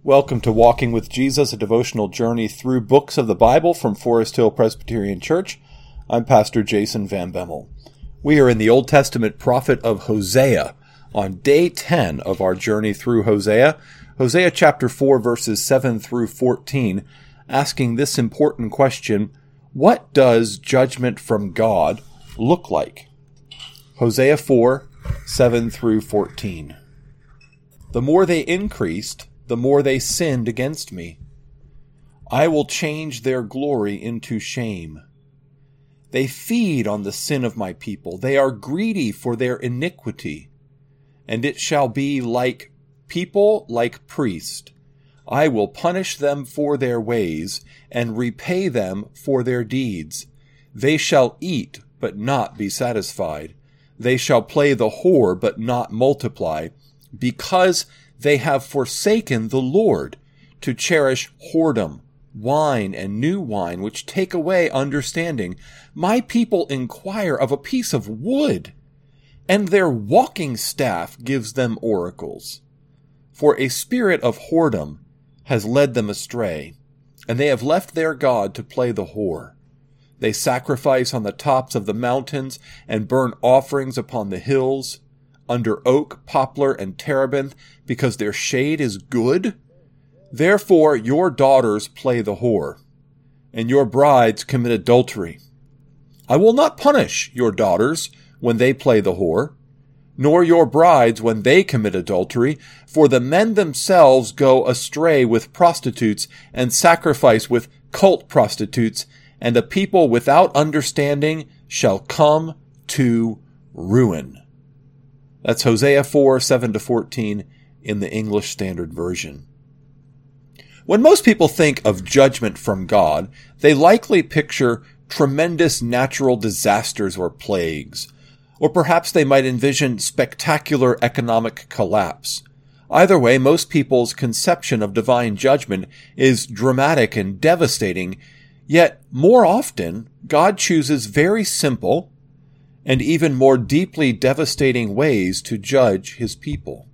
Welcome to Walking with Jesus, a devotional journey through books of the Bible from Forest Hill Presbyterian Church. I'm Pastor Jason Van Bemmel. We are in the Old Testament prophet of Hosea on day 10 of our journey through Hosea. Hosea chapter 4 verses 7 through 14, asking this important question: what does judgment from God look like? Hosea 4, 7 through 14. The more they increased, the more they sinned against me. I will change their glory into shame. They feed on the sin of my people. They are greedy for their iniquity. And it shall be like people, like priest. I will punish them for their ways and repay them for their deeds. They shall eat, but not be satisfied. They shall play the whore, but not multiply, because they have forsaken the Lord to cherish whoredom, wine and new wine, which take away understanding. My people inquire of a piece of wood, and their walking staff gives them oracles. For a spirit of whoredom has led them astray, and they have left their God to play the whore. They sacrifice on the tops of the mountains and burn offerings upon the hills, under oak, poplar, and terebinth, because their shade is good. Therefore your daughters play the whore, and your brides commit adultery. I will not punish your daughters when they play the whore, nor your brides when they commit adultery, for the men themselves go astray with prostitutes, and sacrifice with cult prostitutes, and a people without understanding shall come to ruin. That's Hosea 4, 7 to 14 in the English Standard Version. When most people think of judgment from God, they likely picture tremendous natural disasters or plagues, or perhaps they might envision spectacular economic collapse. Either way, most people's conception of divine judgment is dramatic and devastating, yet more often, God chooses very simple and even more deeply devastating ways to judge his people.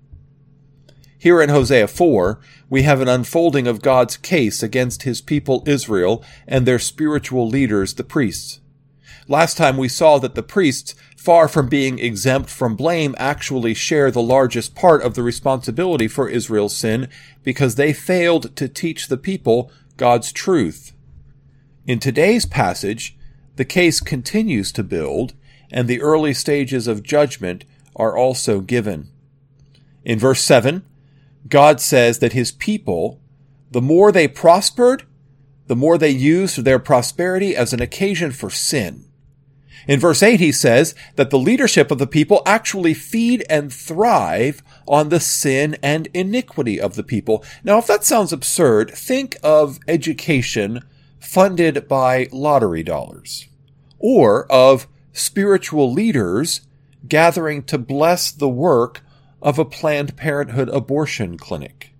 Here in Hosea 4, we have an unfolding of God's case against his people Israel and their spiritual leaders, the priests. Last time we saw that the priests, far from being exempt from blame, actually share the largest part of the responsibility for Israel's sin because they failed to teach the people God's truth. In today's passage, the case continues to build, and the early stages of judgment are also given. In verse 7, God says that his people, the more they prospered, the more they used their prosperity as an occasion for sin. In verse 8, he says that the leadership of the people actually feed and thrive on the sin and iniquity of the people. Now, if that sounds absurd, think of education funded by lottery dollars, or of spiritual leaders gathering to bless the work of a Planned Parenthood abortion clinic.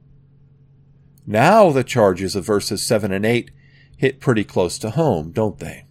Now the charges of verses 7 and 8 hit pretty close to home, don't they?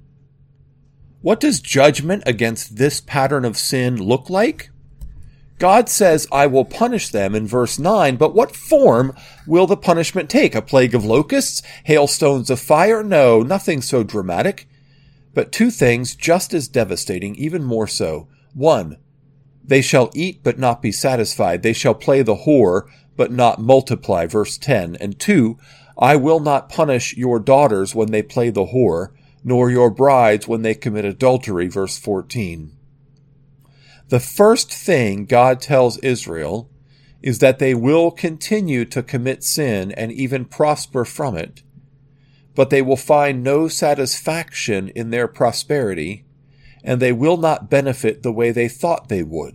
What does judgment against this pattern of sin look like? God says, I will punish them in verse 9, but what form will the punishment take? A plague of locusts? Hailstones of fire? No, nothing so dramatic. But two things just as devastating, even more so. One, they shall eat but not be satisfied. They shall play the whore but not multiply, verse 10. And two, I will not punish your daughters when they play the whore, nor your brides when they commit adultery, verse 14. The first thing God tells Israel is that they will continue to commit sin and even prosper from it, but they will find no satisfaction in their prosperity, and they will not benefit the way they thought they would.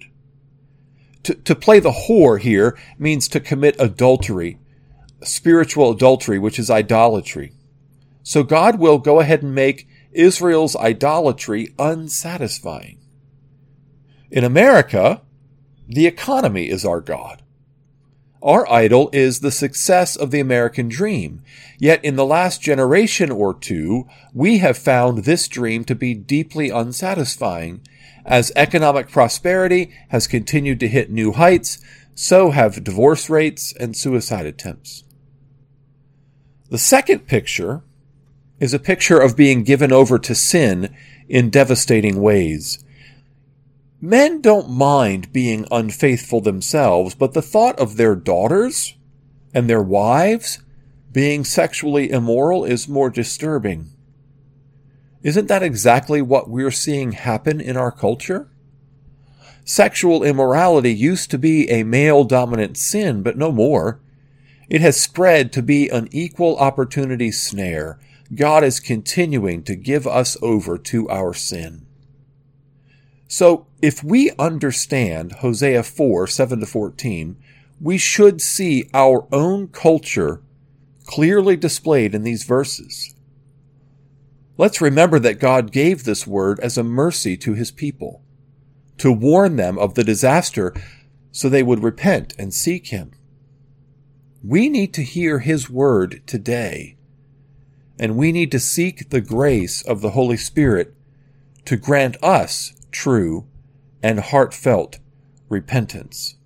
To play the whore here means to commit adultery, spiritual adultery, which is idolatry. So God will go ahead and make Israel's idolatry unsatisfying. In America, the economy is our God. Our idol is the success of the American dream. Yet in the last generation or two, we have found this dream to be deeply unsatisfying. As economic prosperity has continued to hit new heights, so have divorce rates and suicide attempts. The second picture is a picture of being given over to sin in devastating ways. Men don't mind being unfaithful themselves, but the thought of their daughters and their wives being sexually immoral is more disturbing. Isn't that exactly what we're seeing happen in our culture? Sexual immorality used to be a male-dominant sin, but no more. It has spread to be an equal opportunity snare. God is continuing to give us over to our sin. So, if we understand Hosea 4, 7-14, we should see our own culture clearly displayed in these verses. Let's remember that God gave this word as a mercy to his people, to warn them of the disaster so they would repent and seek him. We need to hear his word today, and we need to seek the grace of the Holy Spirit to grant us true and heartfelt repentance.